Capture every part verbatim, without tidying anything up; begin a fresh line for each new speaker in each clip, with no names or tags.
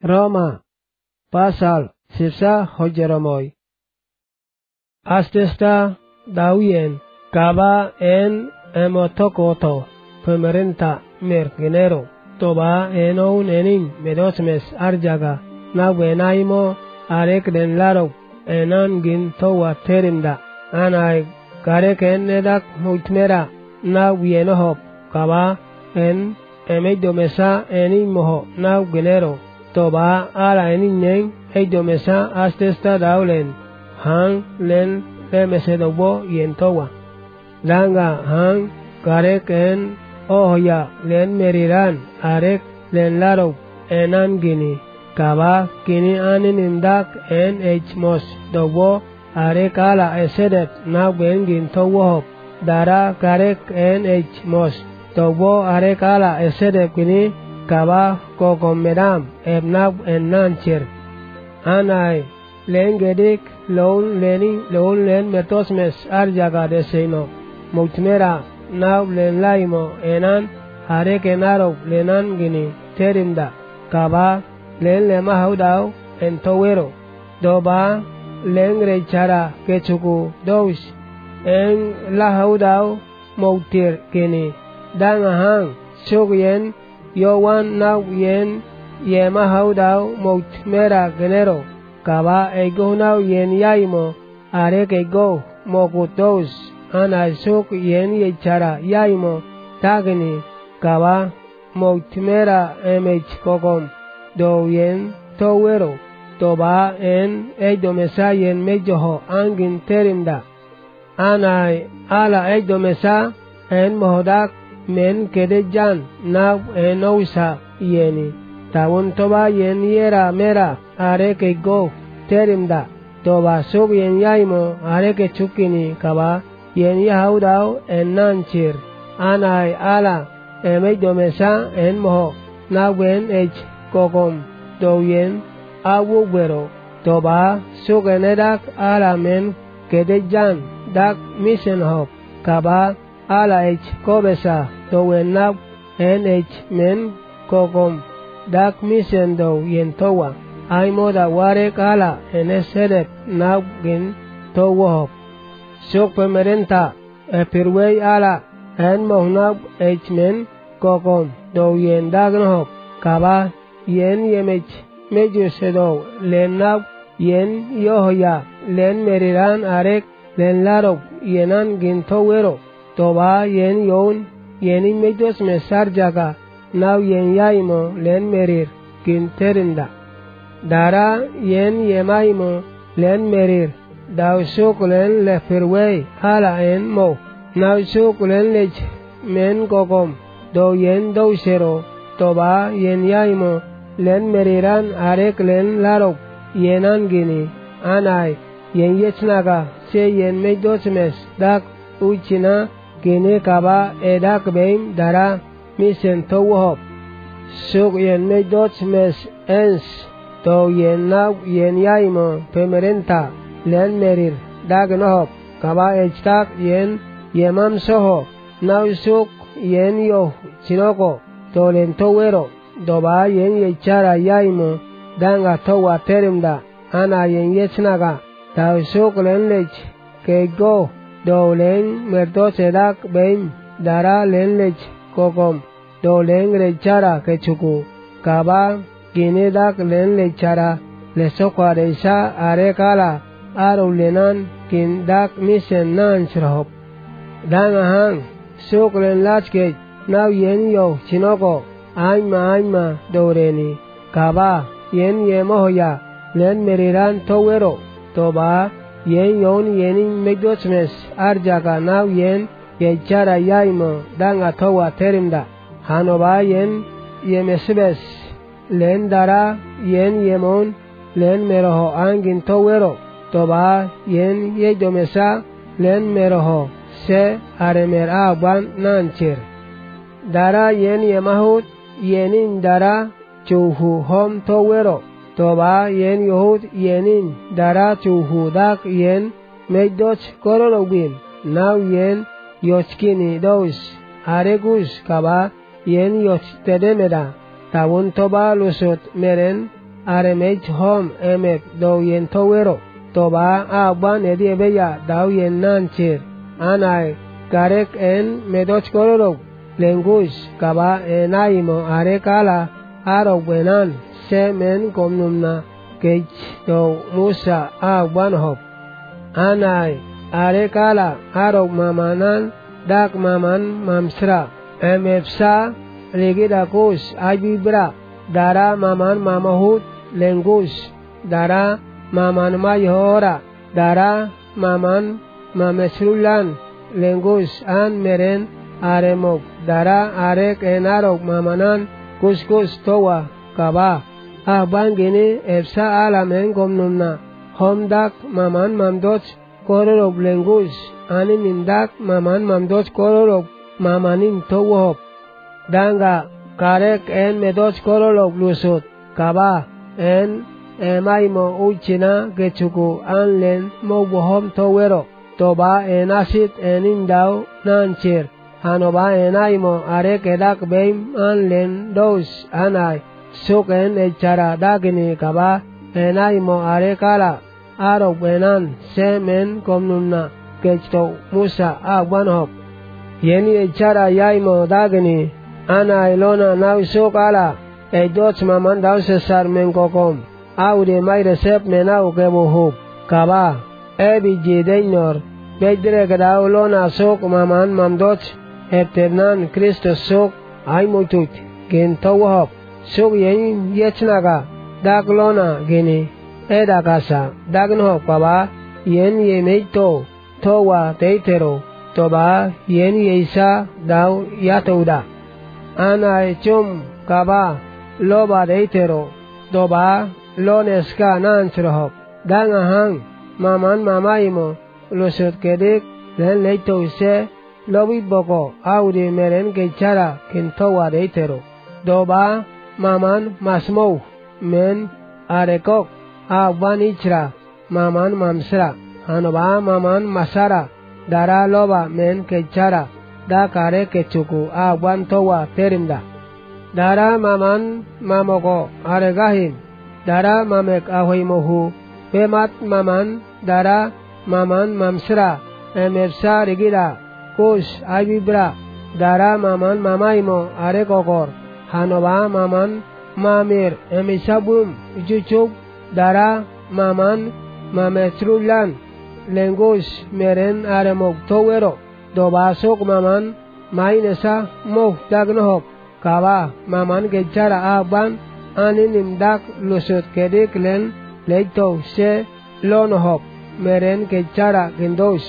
Roma pasal sisa hojeramoy. Astesta dawien kaba en emotokoto pemerintah mergenero toba enon enin medosmes arjaga na benaimo arek den laro enan gin towa terinda anay garek enedak muitmera na wienohop kaba en emedomesa enin moho na genero toba ala enin nen eidomesa astesta daulen han len lemesedobo yentowa danga han garek en ohya len meriran arek len laro enan gini kaba kini anin imdak en ejmos dobo arek ala esedet na bengin towohop dara garek en ejmos dobo arek ala esedep kini kaba kokomedam ebnab enancher anay len gedik loun leni loun len metosmes arjaga deseno mutmera naw len laimo enan arek enaro lenan gini terinda kaba len lema haudaw en towero doba len rechara kechuku dos en la haudaw moutir kini dangahan sugyen yowan naw yen yema haudaw moutmera genero kaba ego naw yen yaimo arek ego mokutos ana suk yen yechara yaimo tagni kaba moutmera emech kokom do yen towero toba en eidomesa yen mejoho angin terinda anay ala eidomesa en mohodak men kedejan naw enousa yeni tawon toba yen yera mera arek ego terinda toba suk yen yaimo arek chukini kaba yen yahaudaw en nanchir anay ala emeidomesa en moho nawen ech kokom do yen awugbero toba suk enedak ala men kedejan dak misen hop kaba ala ech kobesa do wenab en ech men kokom dak misen do yen towa aimoda warek ala enesedep nabgin towohop suk pemerintah epirwey ala en mohnab ech men kokom do yen dagnohop kaba yen yemech mejusedo len nab yen yohya len meriran arek len larok yenan gin towero toba yen yon yenin mejos mesarjaga naw yen yaimo len merir gin terinda dara yen yemaimo len merir daw suk len lefirwey ala en mo naw suk len lech men kokom do yen dowsero toba yen yaimo len meriran arek len larok yenan gini anay yen yechnaga se yen mejdosmes dak uchina gini kaba edak beim dara misen towohop suk yen mejdosmes ens to yen naw yen yaimo pemerintah len merir dagnohop kaba echtak yen yemam soho naw suk yen yo chinoko to len towero doba yen yechara yaimo danga towa terimda ana yen yechnaga taw suk len lech kego do len merdosedak beim dara len lech kokom do len rechara kechuku kaba ginedak len lechara lesokwareisa arekala aro lenan kin dak misen nan shrahop dangahan suk len lachke naw yen yo chinoko aima aima doreni kaba yen yemohya len meriran towero toba yen yon yenin mejdosmes arjaga naw yen yechara yaimo danga towa terimda hanoba yen yemesbes len dara yen yemon len meroho angin towero toba yen yedomesa len meroho se aremer aban nanchir dara yen yemahut yenin dara chuhu hom towero toba yen yohud yenin dara chuhu dak yen mejdoch korolobin naw yen yochkini dos aregus kaba yen yoch tedemeda tawon toba lusot meren aremech hom emek do yen towero toba aban edi ebeya daw yen nanchir anai garek en medoch kororo lengush kaba enaimo are kala aro buenan semen komnumna kech do musa aban hop anai are kala aro mamanan dak maman mamsra emefsa legidakus ajibra dara maman mamahut lengush dara maman mayhora dara maman mamesrulan lengush an meren aremok dara arek enarok mamanan kuskus towa kaba ahban gini efsa alamen gomnumna homdak maman mamdoch kororok lengush anin indak maman mamdoch kororok mamanin towop danga karek en medoch kororok lusut kaba en emaimo uchina gechuku anlen mobohom towero toba enasit enindau nanchir hanoba enaimo arek edak beim anlen dos anai suk en echara dagini kaba enaimo arekala aro benan semen komnumna kechto musa agwanhop yeni echara yaimo dagini anai lona naw sukala eidoch maman daw sesar menkokom aude mayre sep menau kebohub kaba ebi jidenor bedre gadaw lona suk maman mamdoch Eternan Kristus sok ay mutut gen tawhop sok yen yechnaga daglona geni edakasa dagnhop kaba yen yemeito towa teitero toba yen yeisa daw yatouda ana echum kaba loba teitero toba loneska nanchrohop dangahang maman mamaimo lusut kedik len leito se Lobit boko audi meren kechara kintowa deitero doba maman masmou men arekok aban ichra maman mamsra hanoba maman masara dara loba men kechara da kare kechuku aban towa terimda dara maman mamoko aregahim dara mamek ahoimohu pemat maman dara maman mamsra emepsa rigida Kush ajibra dara maman mamaimo are kokor hanoba maman mamir emisabum juchuk dara maman mamesrulan lengush meren aremok towero dobasok maman mainesa mok dagnohok kaba maman gechara aban anin dak lusut kedik len leito se lonohok meren gechara gendosh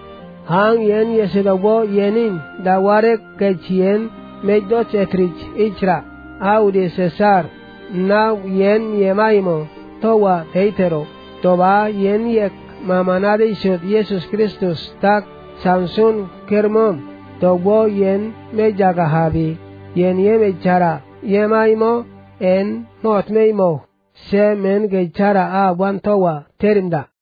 hang yen yesedabo yenin dawarek kechien medoch etrich ichra aude cesar naw yen yemaimo towa teitero toba yen yek mamanade ishot Jesus Christus tak samsun kermom tobo yen mejagahabi yen yemechara yemaimo en motmeimo se men gechara awan towa terimda